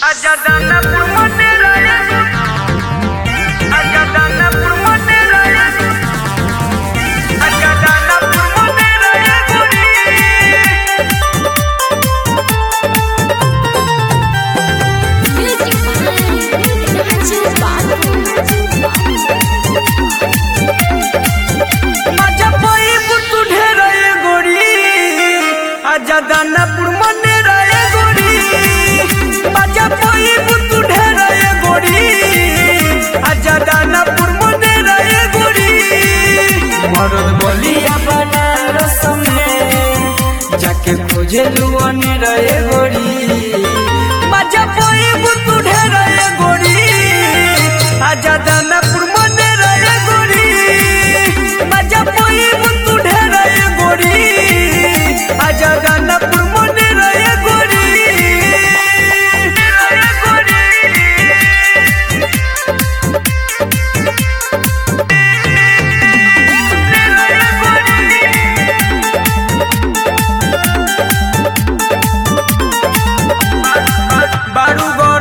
आजा दानापुर मंडेरा आजा दानापुर मंडेरा आजा दानापुर मंडेरा गोरी मजा कोई बुतु ढेरा गोरी आजा दानापुर मंडेरा गोरी मजा कोई बुतु ढेरा गोरी आजा दानापुर मंडेरा गोरी मरद बोलिया बनारस में जाके खोजे लुआने रहे गोरी मजा कोई बुतु ढेरा गोरी आजा दानापुर मंडेरा गोरी मजा कोई बुतु ढेरा गोरी आजा दानापुर मंडेरा गोरी बारू